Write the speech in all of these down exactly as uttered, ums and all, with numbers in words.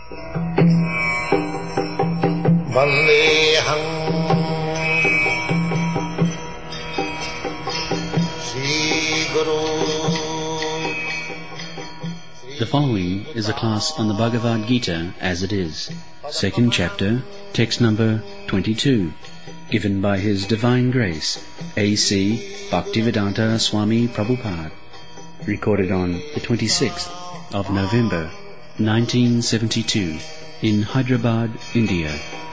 Vandeham Sri Guru. The following is a class on the Bhagavad Gita as it is, second chapter, text number twenty-two, given by His Divine Grace, A C Bhaktivedanta Swami Prabhupada, recorded on the twenty-sixth of November, nineteen seventy-two, in Hyderabad, India.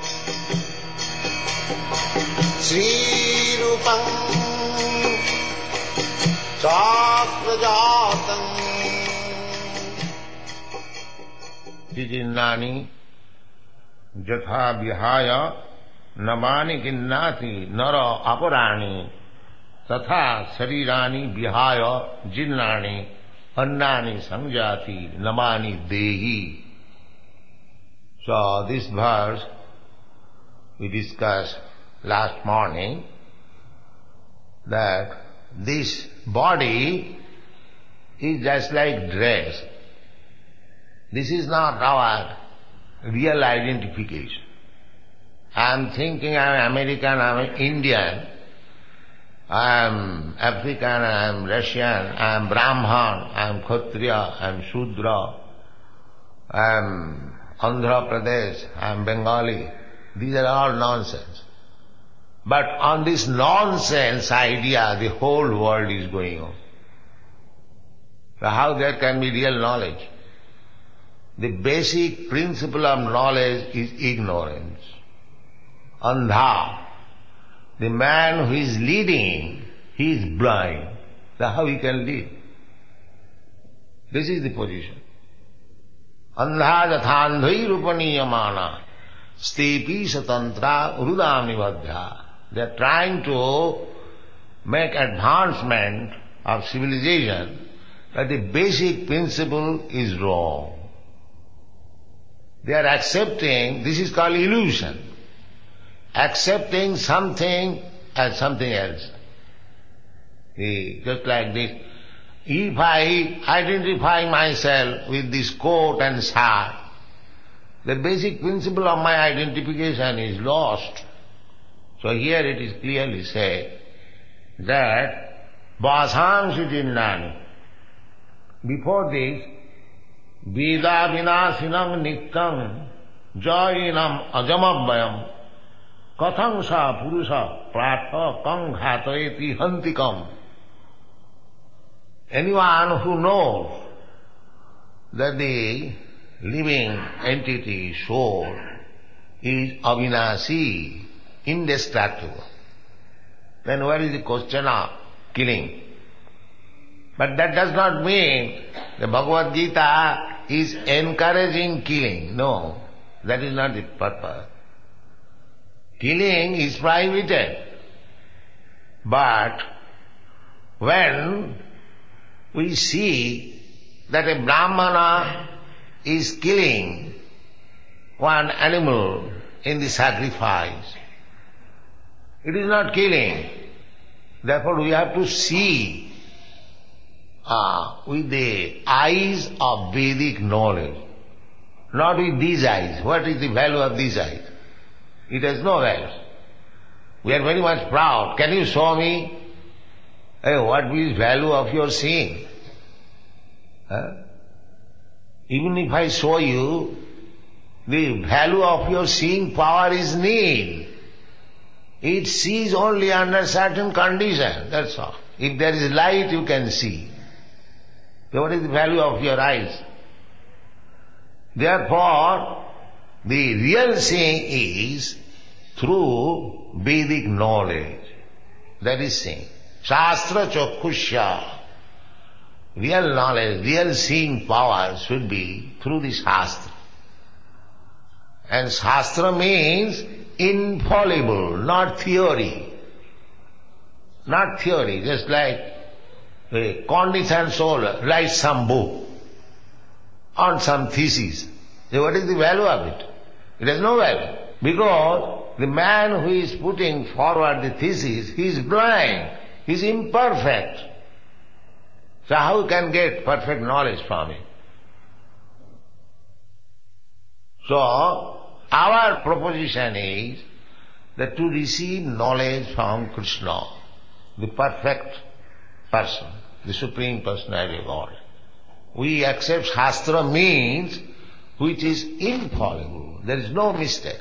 Sri Rupam Chakrajatam Jijinnani Jatha Vihaya Namani Ginnati Nara Aparani Tatha Sarirani Vihaya Jinnani Annani Sanjati Namani Dehi. So this verse we discussed last morning, that this body is just like dress. This is not our real identification. I am thinking I am American, I am Indian, I am African, I am Russian, I am Brahman, I am Kshatriya, I am Shudra, I am Andhra Pradesh, I am Bengali. These are all nonsense. But on this nonsense idea, the whole world is going on. So how there can be real knowledge? The basic principle of knowledge is ignorance. Andha. The man who is leading, he is blind. So how he can lead? This is the position. Andha jathandhai rupaniyamana stepi satantra urudami vadhya. They are trying to make advancement of civilization, but the basic principle is wrong. They are accepting, this is called illusion, accepting something as something else. See, just like this. If I identify myself with this coat and shirt, the basic principle of my identification is lost. So here it is clearly said that Vasangsi Jinnani. Before this, Veda Vinasinam Nityam Jayinam Ajamabhayam Katham Sa Purusha Pratha Kang Ghatayeti Hantikam. Anyone who knows that the living entity, soul, is Avinasi, indestructible, then what is the question of killing? But that does not mean the Bhagavad Gita is encouraging killing. No, that is not the purpose. Killing is prohibited. But when we see that a Brahmana is killing one animal in the sacrifice, it is not killing. Therefore we have to see uh, with the eyes of Vedic knowledge, not with these eyes. What is the value of these eyes? It has no value. We are very much proud. Can you show me hey, what is value of your seeing? Huh? Even if I show you, the value of your seeing power is nil. It sees only under certain conditions, that's all. If there is light, you can see. So what is the value of your eyes? Therefore, the real seeing is through Vedic knowledge. That is seeing. Shastra Chokkhusya. Real knowledge, real seeing power should be through the Shastra. And Shastra means infallible, not theory. Not theory, just like a conditioned soul writes some book on some thesis. So what is the value of it? It has no value. Because the man who is putting forward the thesis, he is blind, he is imperfect. So how can get perfect knowledge from it? So, our proposition is that to receive knowledge from Krishna, the perfect person, the Supreme Personality of God, we accept Shastra means which is infallible. There is no mistake.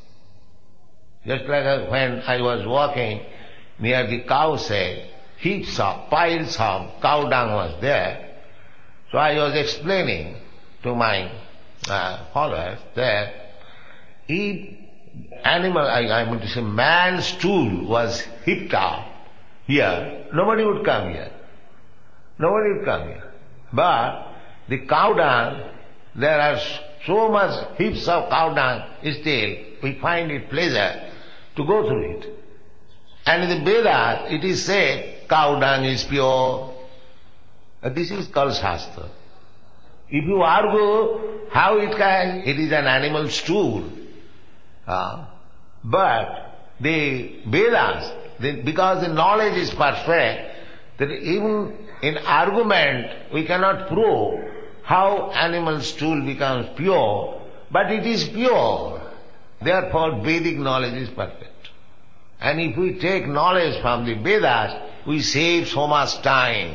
Just like when I was walking near the cow shed, heaps of, piles of cow dung was there. So I was explaining to my uh, followers that if animal, I, I mean to say man's stool was heaped up here, nobody would come here. Nobody would come here. But the cow dung, there are so much heaps of cow dung, still we find it pleasure to go through it. And in the Vedas it is said cow dung is pure. This is called Shastra. If you argue how it can, it is an animal stool. Uh, but the Vedas, the, because the knowledge is perfect, that even in argument we cannot prove how animal stool becomes pure, but it is pure. Therefore Vedic knowledge is perfect. And if we take knowledge from the Vedas, we save so much time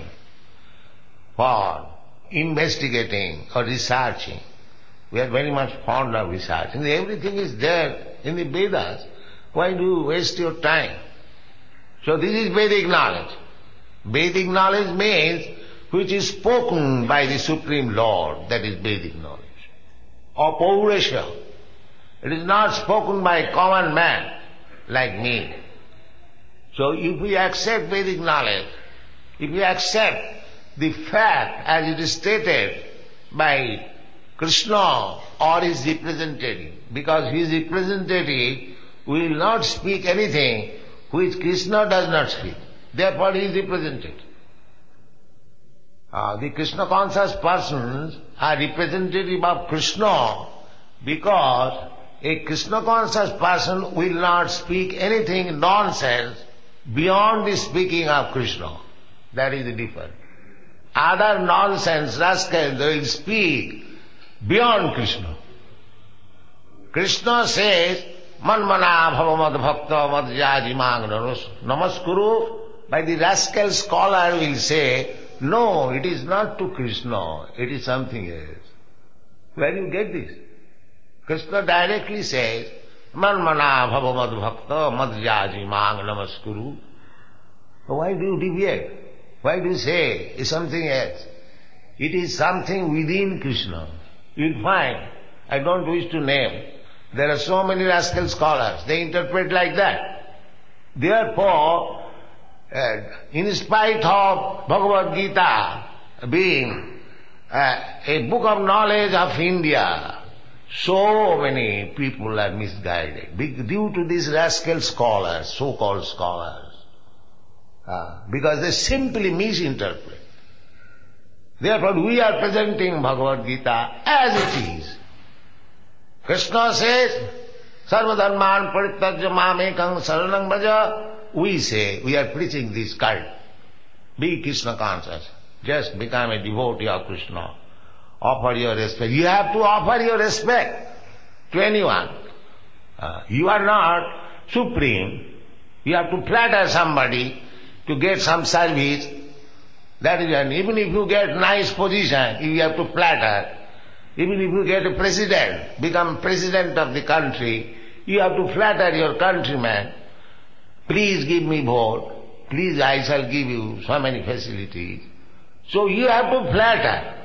for investigating or researching. We are very much fond of researching. Everything is there in the Vedas. Why do you waste your time? So this is Vedic knowledge. Vedic knowledge means which is spoken by the Supreme Lord, that is Vedic knowledge. Or Paurusha. It is not spoken by a common man like me. So if we accept Vedic knowledge, if we accept the fact as it is stated by Krishna or his representative, because his representative will not speak anything which Krishna does not speak. Therefore he is representative. Uh, the Krishna conscious persons are representative of Krishna because a Krishna conscious person will not speak anything nonsense beyond the speaking of Krishna. That is the difference. Other nonsense rascals, they will speak beyond Krishna. Krishna says, Manmana bhava mad bhakta mad yajimang namaskuru. By the rascal scholar will say, no, it is not to Krishna, it is something else. Where do you get this? Krishna directly says, Manmana bhava mad bhakta mad yajimang namaskuru. So why do you deviate? Why do you say it's something else? It is something within Krishna. You'll find, I don't wish to name, there are so many rascal scholars, they interpret like that. Therefore, uh, in spite of Bhagavad Gita being uh, a book of knowledge of India, so many people are misguided due to these rascal scholars, so-called scholars. Uh, because they simply misinterpret. Therefore we are presenting Bhagavad Gita as it is. Krishna says, Sarva dharman parityajya mamekam saranam bhaja. We say, we are preaching this cult. Be Krishna conscious. Just become a devotee of Krishna. Offer your respect. You have to offer your respect to anyone. Uh, you are not supreme. You have to flatter somebody to get some service. That is, and even if you get nice position, you have to flatter. Even if you get a president, become president of the country, you have to flatter your countrymen. Please give me vote. Please, I shall give you so many facilities. So you have to flatter.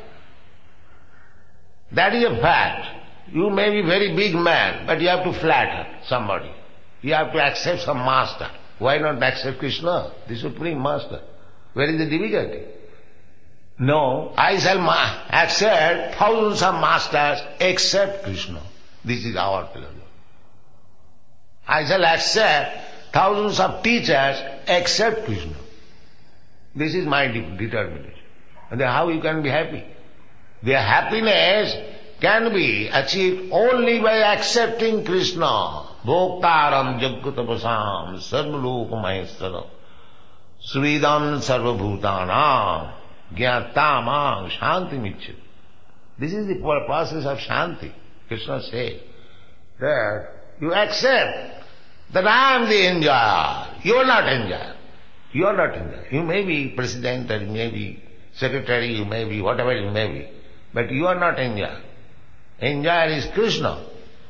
That is a fact. You may be very big man, but you have to flatter somebody. You have to accept some master. Why not accept Krishna, the Supreme Master? Where is the difficulty? No, I shall ma- accept thousands of masters except Krishna. This is our philosophy. I shall accept thousands of teachers except Krishna. This is my de- determination. And then how you can be happy? Their happiness can be achieved only by accepting Krishna. Bhoktaram jaggutapasam sarvalokamaheswaram sridam sarvabhutanam jnatamam shanti michyati. This is the process of shanti. Krishna says that you accept that I am the enjoyer. You are not enjoyer. You are not enjoyer. You may be president, or you may be secretary, you may be whatever you may be, but you are not enjoyer. Enjoyer is Krishna.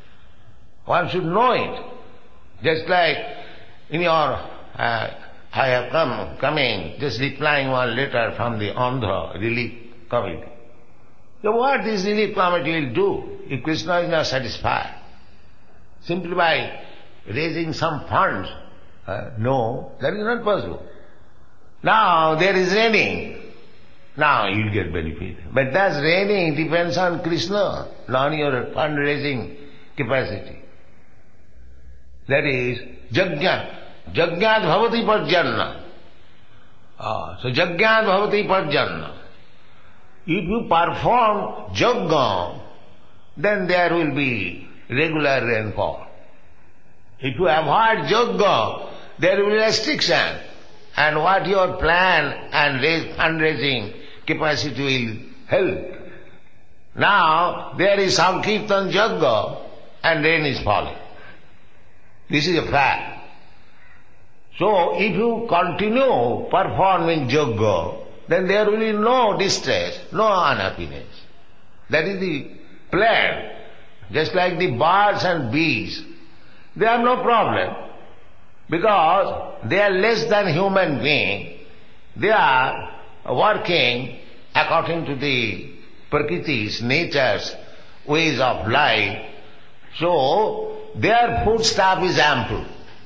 One should know it. Just like in your, uh, I have come, coming, just replying one letter from the Andhra Relief Committee. So what this Relief Committee will do if Krishna is not satisfied? Simply by raising some funds? Uh, no, that is not possible. Now there is raining. Now you will get benefit. But that raining depends on Krishna, not on your fundraising capacity. That is Jagya. Jagyat bhavati parjanna. Ah, so Jagyat bhavati parjanna. If you perform Jagga, then there will be regular rainfall. If you avoid Jagga, there will be restriction. And what your plan and raise, fundraising capacity will help. Now, there is Sankirtan Jagga and rain is falling. This is a fact. So, if you continue performing Jagga, then there will be no distress, no unhappiness. That is the plan. Just like the birds and bees, they have no problem because they are less than human being. They are working according to the Prakriti's, nature's ways of life. So, their foodstuff is ample.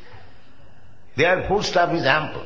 Their foodstuff is ample.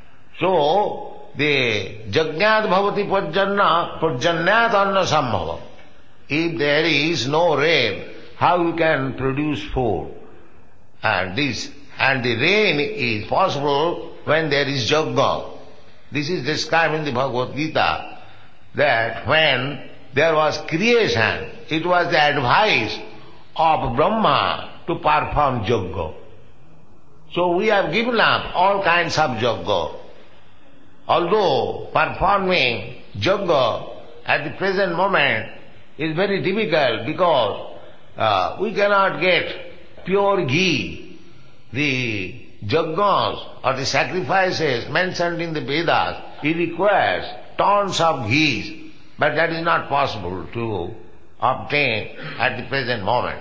So, the Jagyat bhavati parjanna, parjanyat anna sambhava. If there is no rain, how you can produce food? And this, and the rain is possible when there is Jagga. This is described in the Bhagavad Gita, that when there was creation, it was the advice of Brahma to perform Jagga. So we have given up all kinds of Jagga. Although performing Jagga at the present moment is very difficult because uh, we cannot get pure ghee. The Jaggas or the sacrifices mentioned in the Vedas, it requires tons of ghee, but that is not possible to obtain at the present moment.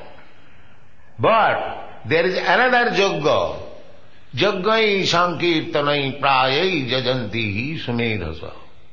But there is another Jagga. Jaggai sankirtanai prayai jajantihi sumedhasa.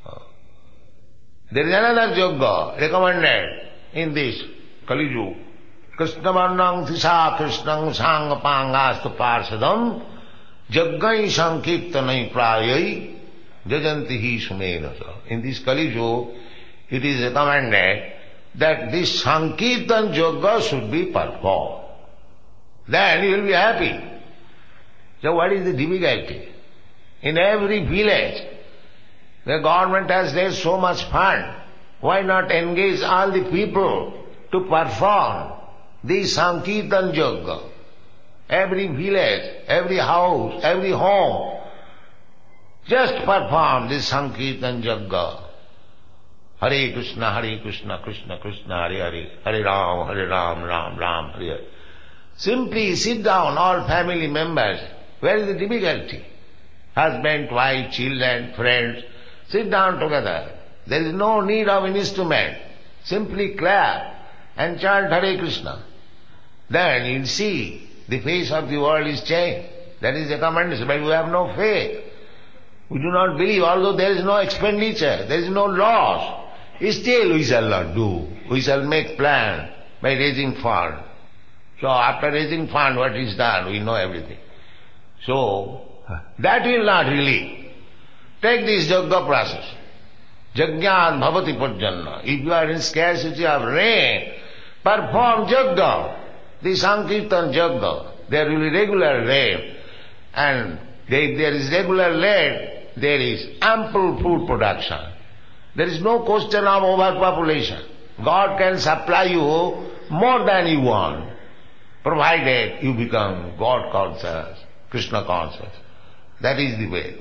There is another Jagga recommended in this Kali Yuga. Krishna varnang thisa krishnang sangapangastu parsadam Jaggai sankirtanai prayai jajantihi sumedhasa. In this Kali Yuga, it is recommended that this Sankirtan Jagga should be performed. Then you will be happy. So what is the difficulty? In every village, the government has raised so much fund. Why not engage all the people to perform this Sankirtan Jagga? Every village, every house, every home, just perform this Sankirtan Jagga. Hare Krishna, Hare Krishna, Krishna Krishna, Hare Hare, Hare Ram, Hare Ram, Ram Ram, Hare Hare. Simply sit down, all family members. Where is the difficulty? Husband, wife, children, friends, sit down together. There is no need of an instrument. Simply clap and chant Hare Krishna. Then you'll see the face of the world is changed. That is the recommendation, but we have no faith. We do not believe, although there is no expenditure, there is no loss. Still we shall not do. We shall make plan by raising fund. So after raising fund, what is done? We know everything. So, that will not relieve. Take this Jagga process. Jagyat bhavati parjanna. If you are in scarcity of rain, perform Jagga. The Sankirtan Jagga. There will be regular rain. And if there is regular rain, there is ample food production. There is no question of overpopulation. God can supply you more than you want, provided you become God conscious, Krishna conscious. That is the way.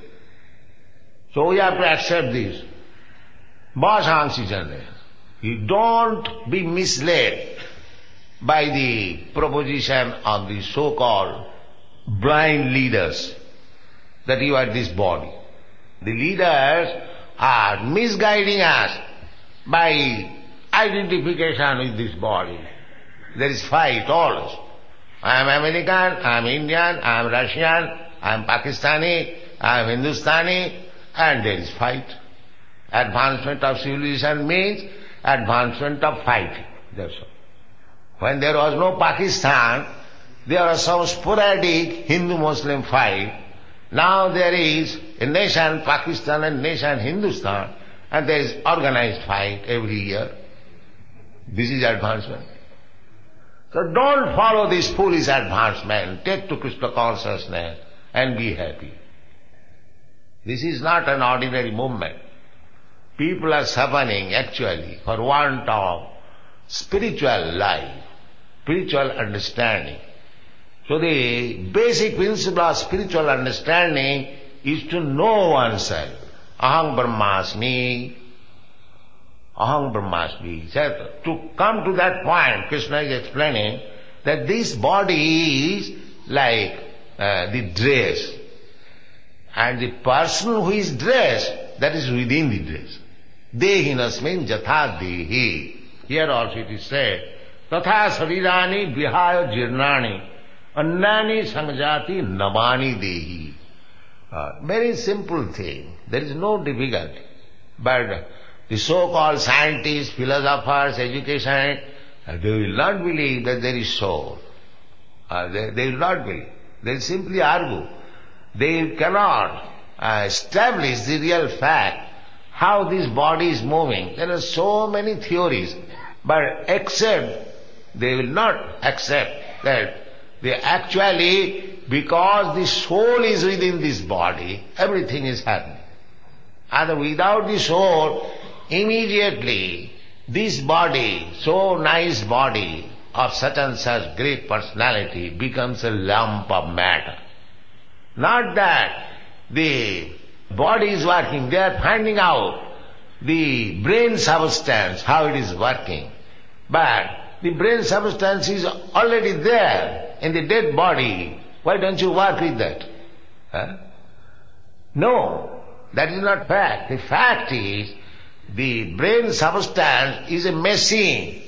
So we have to accept this. Bhasansi Jane. You don't be misled by the proposition of the so-called blind leaders that you are this body. The leaders are misguiding us by identification with this body. There is fight always. I am American, I am Indian, I am Russian, I am Pakistani, I am Hindustani, and there is fight. Advancement of civilization means advancement of fighting. That's all. When there was no Pakistan, there was some sporadic Hindu-Muslim fight. Now there is a nation Pakistan and nation Hindustan, and there is organized fight every year. This is advancement. So don't follow this foolish advancement. Take to Krishna consciousness and be happy. This is not an ordinary movement. People are suffering actually for want of spiritual life, spiritual understanding. So the basic principle of spiritual understanding is to know oneself. Aham Brahmasmi. Aham Brahmasmi. So to come to that point, Krishna is explaining that this body is like uh, the dress. And the person who is dressed, that is within the dress. Dehinasmin jatha dehi. Here also it is said, tatha sarirani vihaya jirnani annani samjati namani dehi. Uh, very simple thing. There is no difficulty. But the so-called scientists, philosophers, education, uh, they will not believe that there is soul. Uh, they, they will not believe. They will simply argue. They cannot uh, establish the real fact how this body is moving. There are so many theories, but except they will not accept that they actually, because the soul is within this body, everything is happening. And without the soul, immediately this body, so nice body of such and such great personality, becomes a lump of matter. Not that the body is working, they are finding out the brain substance, how it is working. But the brain substance is already there in the dead body. Why don't you work with that? Huh? No, that is not fact. The fact is, the brain substance is a machine,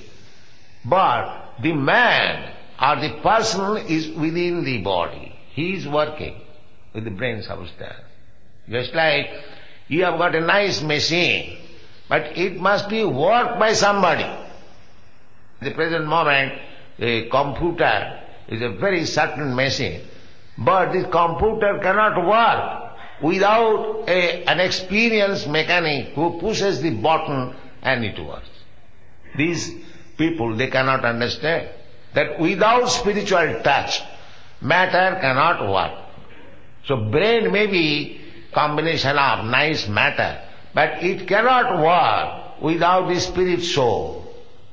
but the man or the person is within the body. He is working with the brain substance. Just like you have got a nice machine, but it must be worked by somebody. At the present moment, a computer is a very certain machine, but this computer cannot work without a, an experienced mechanic who pushes the button and it works. These people, they cannot understand that without spiritual touch, matter cannot work. So brain may be combination of nice matter, but it cannot work without the spirit soul.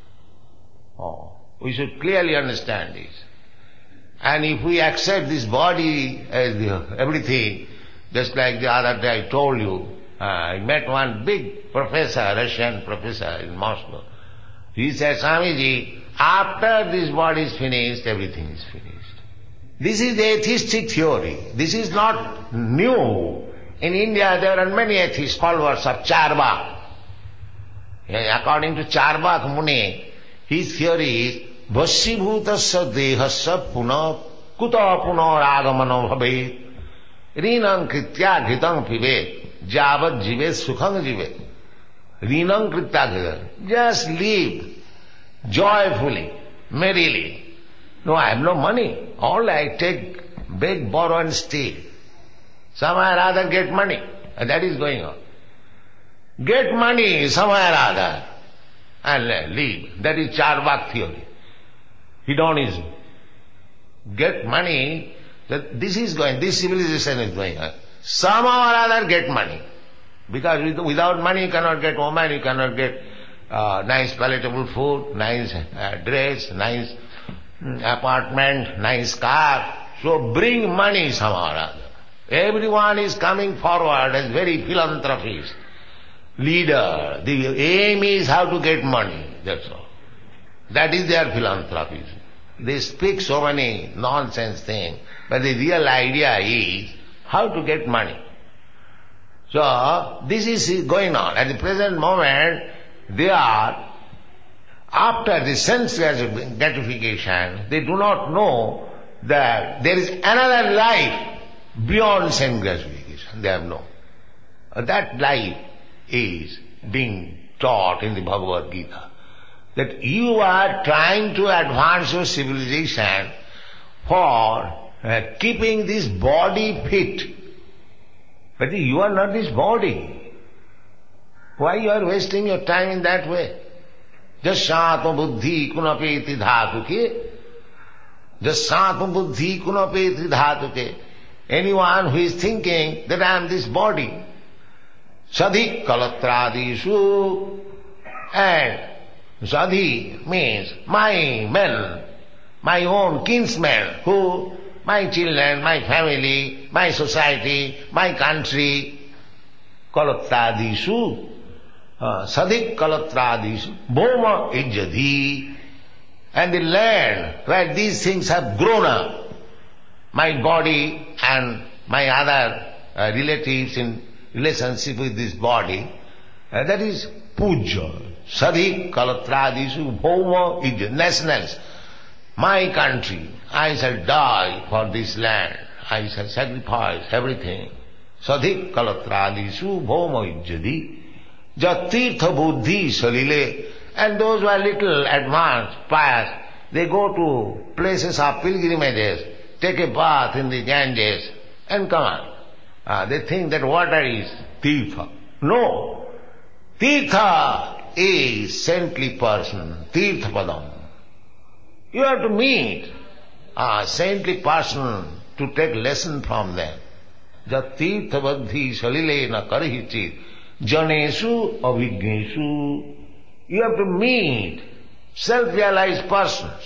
Oh, we should clearly understand this. And if we accept this body as the, everything, just like the other day I told you, uh, I met one big professor, Russian professor in Moscow. He said, Swamiji, after this body is finished, everything is finished. This is the atheistic theory. This is not new. In India there are many atheist followers of Charvak. According to Charvak Muni, his theory is Vasibhutasya dehasya puna kuta puna ragamano bhavet rinam kritya ghitam pivet javat jivet sukham jivet rinam kritya ghitam. Just live joyfully, merrily. No, I have no money. All I take, beg, borrow and steal. Somewhere or other get money. And that is going on. Get money somewhere or other and leave. That is Charvak theory. Hedonism. Get money, that this is going, this civilization is going on. Somehow or other get money. Because without money you cannot get woman, you cannot get uh, nice palatable food, nice uh, dress, nice apartment, nice car. So bring money somehow or other. Everyone is coming forward as very philanthropist, leader. The aim is how to get money, that's all. That is their philanthropy. They speak so many nonsense things, but the real idea is how to get money. So, this is going on. At the present moment, they are, after the sense gratification, they do not know that there is another life beyond sense gratification. They have no. That life is being taught in the Bhagavad Gita. That you are trying to advance your civilization for uh, keeping this body fit. But you are not this body. Why you are wasting your time in that way? Jasyatma buddhi kunapeti dhatuke. Jasyatma buddhi kunapeti dhatuke. Anyone who is thinking that I am this body, sadhi kalatradishu, and sadhi means my men, my own kinsmen, who, my children, my family, my society, my country, kalatradishu, uh, sadhi kalatradishu, bhoma ijjadhi, and the land where these things have grown up, my body and my other uh, relatives in relationship with this body, uh, that is puja. Sadhi kalatradisu bhoma ijjadhi, nationals. My country, I shall die for this land. I shall sacrifice everything. Sadhi kalatradisu bhoma ijjadhi. Jatirtha buddhi salile. And those who are little advanced, pious, they go to places of pilgrimages, take a bath in the Ganges, and come on. Ah, they think that water is tirtha. No. Tirtha is saintly person, tirtha padam. You have to meet a saintly person to take lesson from them. Jat tirtha buddhi salile na karihichit janesu avignesu. You have to meet self-realized persons,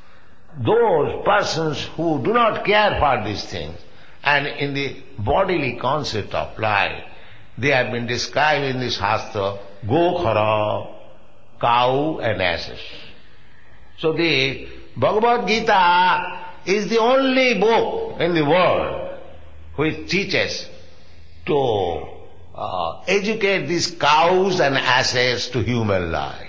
those persons who do not care for these things. And in the bodily concept of life, they have been described in the Shastra, Gokhara, cow and asses. So the Bhagavad Gita is the only book in the world which teaches to uh, educate these cows and asses to human life.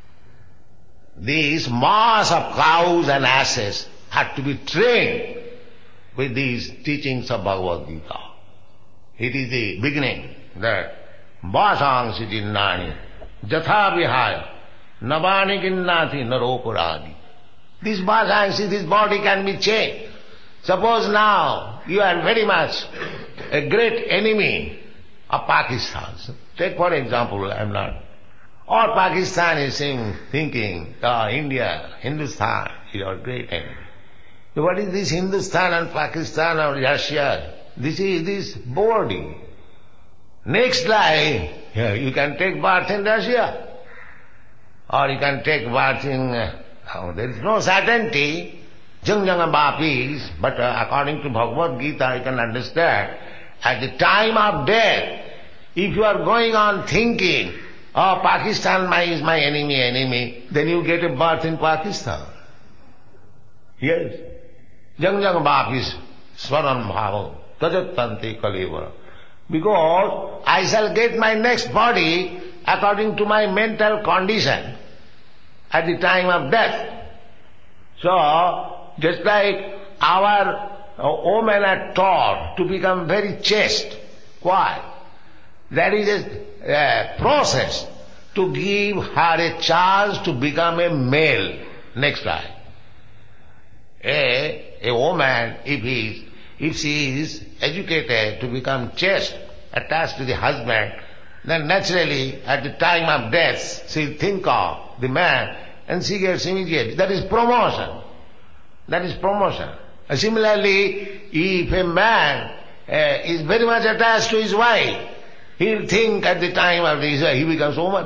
These mass of cows and asses have to be trained with these teachings of Bhagavad Gita. It is the beginning that Vasangsi jinnani jatha vihaya navani ginnati naropuradi. This Vasangsi, this body can be changed. Suppose now you are very much a great enemy of Pakistan. Take for example, I am not. Or Pakistan is saying, thinking, oh, India, Hindustan is our great enemy. So what is this Hindustan and Pakistan or Russia? This is this body. Next life, yeah, you can take birth in Russia. Or you can take birth in, uh, oh, there is no certainty, jung jung bapis, but uh, according to Bhagavad Gita, you can understand, at the time of death, if you are going on thinking, oh, Pakistan is my enemy, enemy, then you get a birth in Pakistan. Yes. Jang jang bapis swaran bhava tajattanti kaleva. Because I shall get my next body according to my mental condition at the time of death. So, just like our uh, women are taught to become very chaste. Why? That is a uh, process to give her a chance to become a male next life. A, a woman, if he is, if she is educated to become chaste, attached to the husband, then naturally at the time of death she will think of the man and she gets immediate. That is promotion. That is promotion. And similarly, if a man uh, is very much attached to his wife, he will think at the time of his wife, he becomes woman.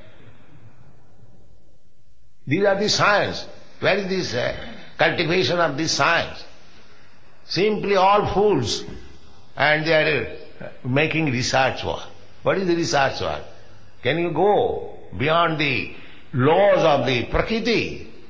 These are the science. Where is this uh, cultivation of this science? Simply all fools. And they are uh, making research work. What is the research work? Can you go beyond the laws of the Prakriti?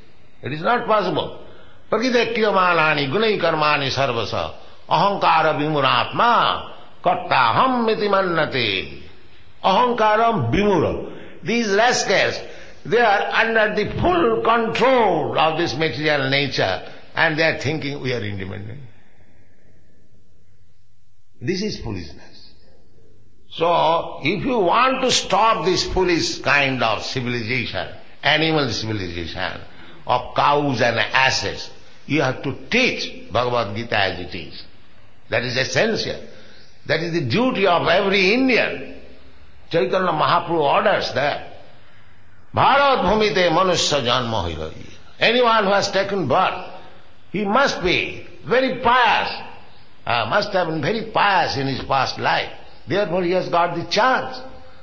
It is not possible. Prakritya manani gunai karmani sarvasa ahankara vimuratma kattaham miti mannate. Ahankaram vimura. These rascals, they are under the full control of this material nature and they are thinking we are independent. This is foolishness. So, if you want to stop this foolish kind of civilization, animal civilization, of cows and asses, you have to teach Bhagavad Gita as it is. That is essential. That is the duty of every Indian. Chaitanya Mahaprabhu orders that. Bharat bhumite manusya janma hoirayi. Anyone who has taken birth, he must be very pious, uh, must have been very pious in his past life. Therefore he has got the chance.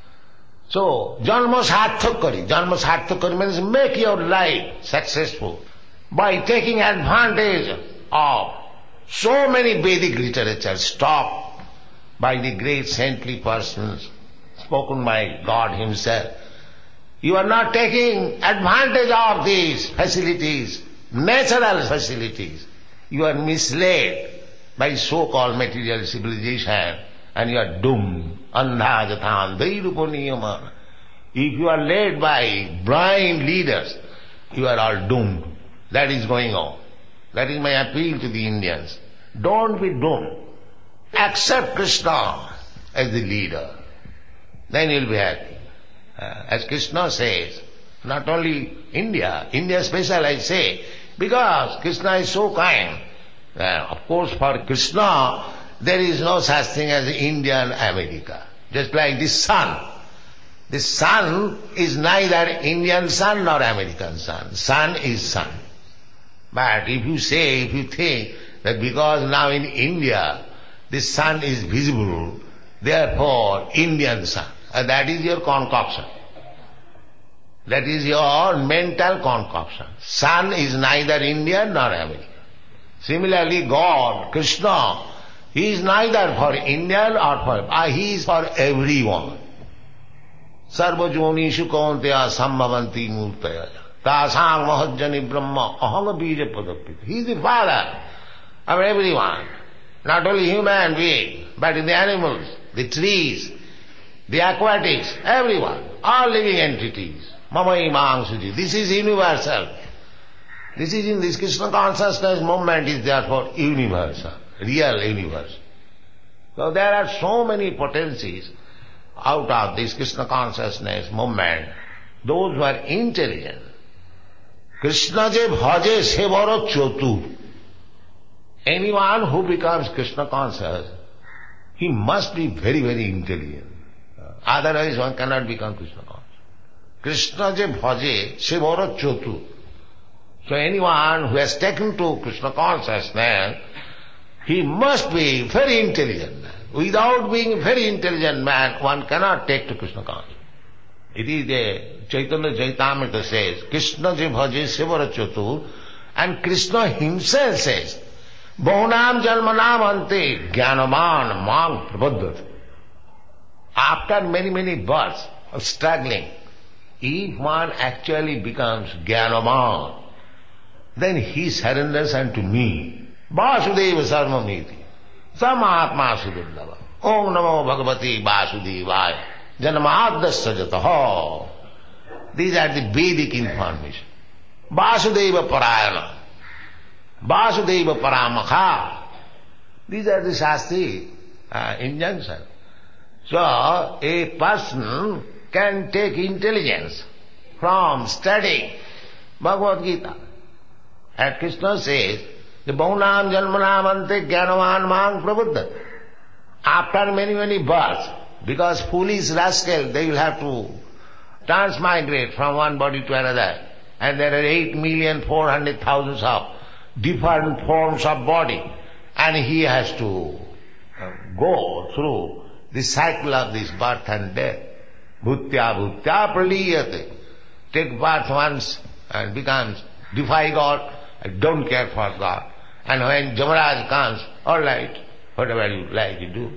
So, janma sarthak kari. Janma sarthak kari means make your life successful by taking advantage of so many Vedic literature stopped by the great saintly persons spoken by God Himself. You are not taking advantage of these facilities, natural facilities. You are misled by so-called material civilization and you are doomed. Andha jathan dairupo niyama. If you are led by blind leaders, you are all doomed. That is going on. That is my appeal to the Indians. Don't be doomed. Accept Krishna as the leader. Then you will be happy. Uh, as Krishna says, not only India, India special I say, because Krishna is so kind. Uh, of course for Krishna, there is no such thing as India and America. Just like the sun. The sun is neither Indian sun nor American sun. Sun is sun. But if you say, if you think that because now in India the sun is visible, therefore Indian sun, and that is your concoction. That is your mental concoction. Sun is neither Indian nor American. Similarly, God, Krishna, He is neither for Indian or for, uh, He is for everyone. Sarva jonishu kaunteya sambhavanti murtaya tasang mahajjani brahma aham bija padapita. He is the Father of everyone. Not only human being, but the animals, the trees, the aquatics, everyone, all living entities. Mama imang suji. This is universal. This is in this Krishna consciousness movement is therefore universal, real universe. So there are so many potencies out of this Krishna consciousness movement, those who are intelligent. Krishna je bhaje se baro chotu. Anyone who becomes Krishna conscious, he must be very, very intelligent. Otherwise one cannot become Krishna conscious. Krishna je bhaje se baro chotu. So anyone who has taken to Krishna consciousness, he must be very intelligent man. Without being a very intelligent man, one cannot take to Krishna consciousness. It is the Chaitanya Chaitamrita says, Krishna je bhaje se baro chotu, and Krishna himself says, Bahunam jalmanam ante jnanaman mang prabodhat. After many, many births of struggling, if one actually becomes jnanaman, then he surrenders unto me. Vasudeva sarvamiti. Samahatma sudurlava. Om namo bhagavati vasudevaya. Janamaddasya jataha. These are the Vedic information. Vasudeva parayana. Vasudeva paramakha. These are the Shastri uh, injunctions. So, a person can take intelligence from studying Bhagavad Gita. And Krishna says, the Bahunam Jalmanam Ante Jnanavan Mang Prabuddha. After many, many births, because foolish rascals, they will have to transmigrate from one body to another. And there are eight million four hundred thousands of different forms of body. And he has to go through the cycle of this birth and death. Bhutya bhutya praliyate. Take birth once and becomes, defy God, I don't care for God. And when Jamaraj comes, all right, whatever you like you do.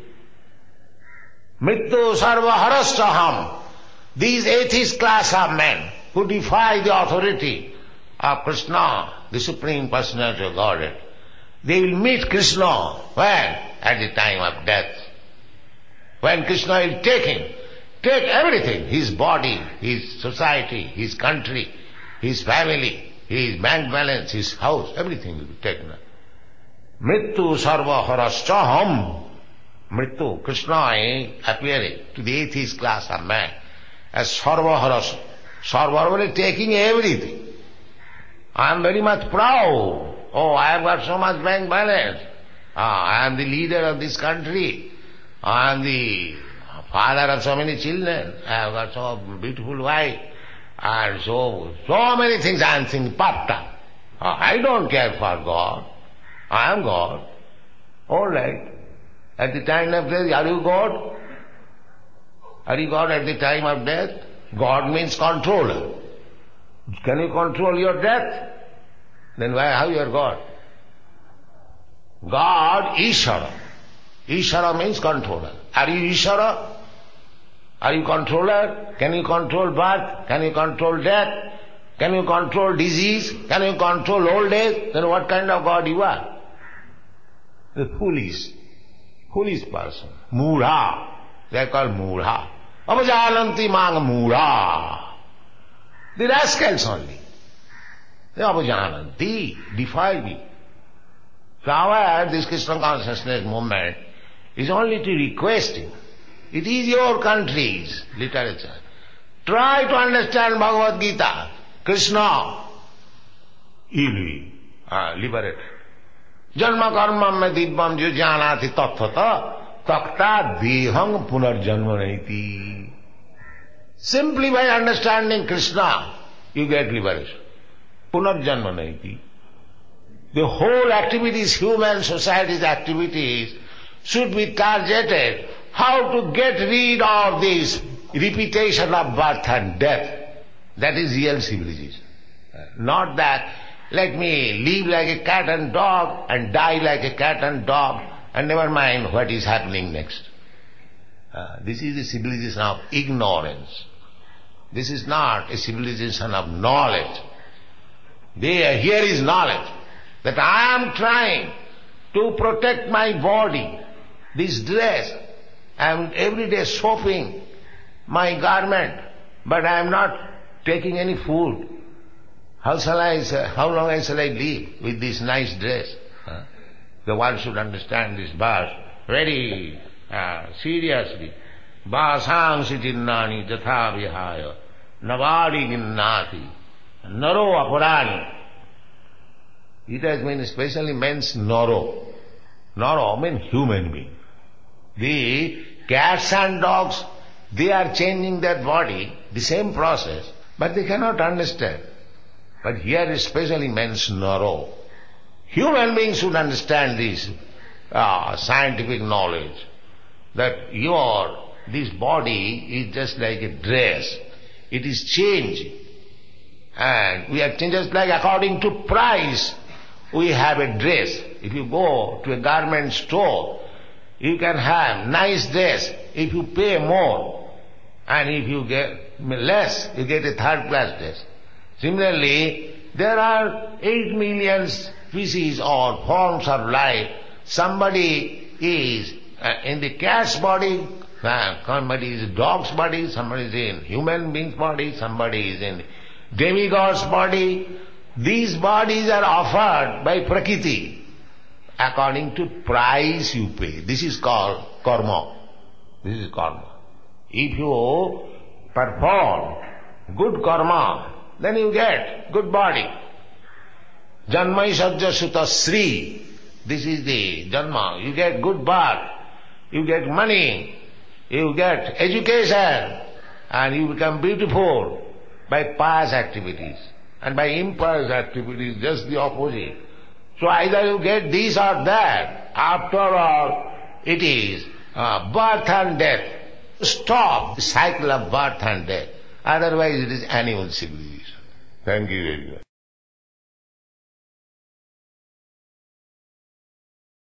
Mrityu sarva harasaham. These atheist class of men who defy the authority of Krishna, the Supreme Personality of Godhead, they will meet Krishna when? At the time of death. When Krishna will take him, take everything, his body, his society, his country, his family, his bank balance, his house, everything will be taken. Mrittu sarva haraschaham. Mrittu, Krishna is appearing to the atheist class of man as sarva haras. Sarva is taking everything. I am very much proud. Oh, I have got so much bank balance. Ah, I am the leader of this country. I am the father of so many children. I have got so beautiful wife. And so, so many things I am thinking, part-time. Ah, I don't care for God. I am God. All right. At the time of death, are you God? Are you God at the time of death? God means controller. Can you control your death? Then why, how you are God? God, Ishara. Ishara means controller. Are you Ishara? Are you controller? Can you control birth? Can you control death? Can you control disease? Can you control old age? Then what kind of God you are? The foolish, foolish person. Mura. They are called Mura. Avajalanti mang Mura. The rascals only. They avajananti, defy me. So our, this Krishna consciousness movement is only to requesting. It is your country's literature. Try to understand Bhagavad Gita. Krishna, he will be uh, liberated. Janma karma me dibbam jo janati tatthata takta deham punarjanma naiti. Simply by understanding Krishna, you get liberation. Punarjanma naiti. The whole activities, human society's activities, should be targeted how to get rid of this repetition of birth and death. That is real civilization. Not that, let me live like a cat and dog and die like a cat and dog and never mind what is happening next. Uh, this is a civilization of ignorance. This is not a civilization of knowledge. There, here is knowledge. That I am trying to protect my body, this dress. I am every day soaping my garment, but I am not taking any food. How shall I, how long shall I live with this nice dress? Huh? The one should understand this verse very uh, seriously. Vasam sitinnani jatha vihaya navadi ginnati naro apurani. It has been especially means naro. Naro means human being. The cats and dogs, they are changing their body, the same process, but they cannot understand. But here especially means naro. Human beings should understand this uh, scientific knowledge, that your, this body is just like a dress. It is changing. And we are changed just like according to price. We have a dress. If you go to a garment store, you can have nice dress if you pay more. And if you get less, you get a third class dress. Similarly, there are eight million species or forms of life. Somebody is uh, in the cat's body, uh, somebody is in dog's body, somebody is in human being's body, somebody is in demigod's body. These bodies are offered by Prakriti according to price you pay. This is called karma. This is karma. If you perform good karma, then you get good body. Janmai sajja sutta sri. This is the janma. You get good birth. You get money. You get education. And you become beautiful by pious activities. And by impious activities, just the opposite. So either you get this or that. After all, it is uh, birth and death. Stop the cycle of birth and death. Otherwise it is animal civilization. Thank you very much.